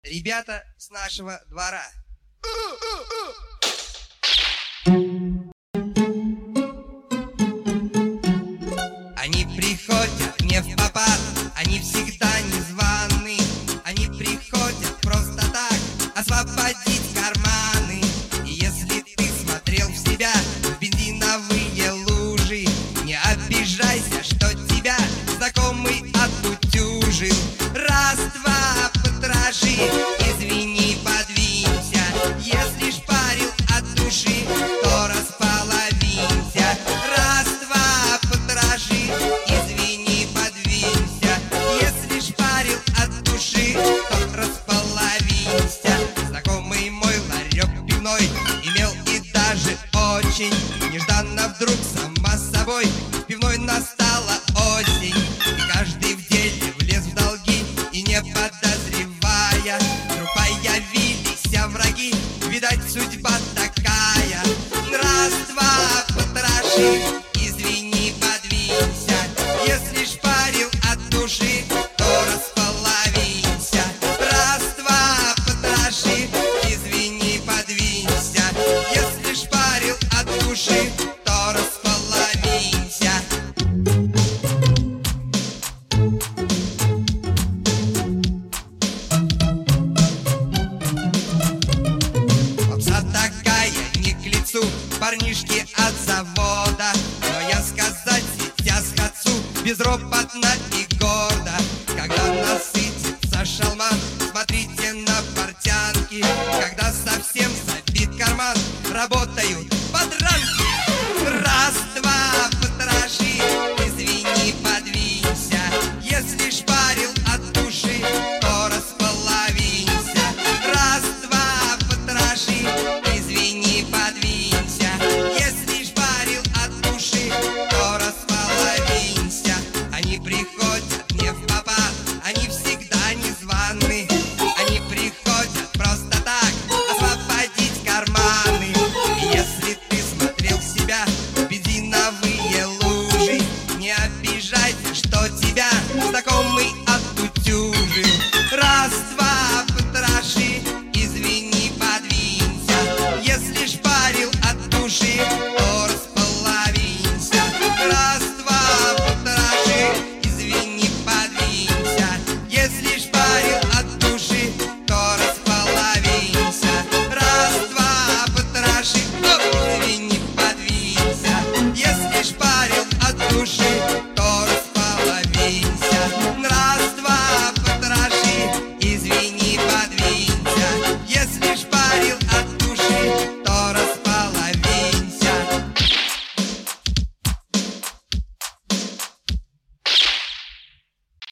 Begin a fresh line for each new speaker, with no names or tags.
Ребята с нашего двора. Они приходят не впопад, они всегда незваные. Они приходят просто так, освободить карманы. И если ты смотрел в себя в бензиновые лужи, не обижайся, что тебя знакомый отутюжил. Раз-два, потроши, извини, подвинься. Если шпарил от души, то располовинься. Раз-два, потроши, извини, подвинься. Если шпарил от души, то располовинься. Знакомый мой ларек пивной имел и даже очень нежданно вдруг сама собой в пивной настала осень. И каждый в деле влез в долги, и не подозревая, вдруг появились враги. Видать, судьба такая. Раз-два, потроши, извини, подвинься. Если шпарил от души, то располовинься. Раз-два, потроши, извини, подвинься. Если шпарил от души, то располовинься. Попса такая не к лицу, парнишки от завода. Но я сказать сейчас хочу безропотно и гордо. Когда насытится шалман, смотрите на портянки. Когда совсем забит карман, работают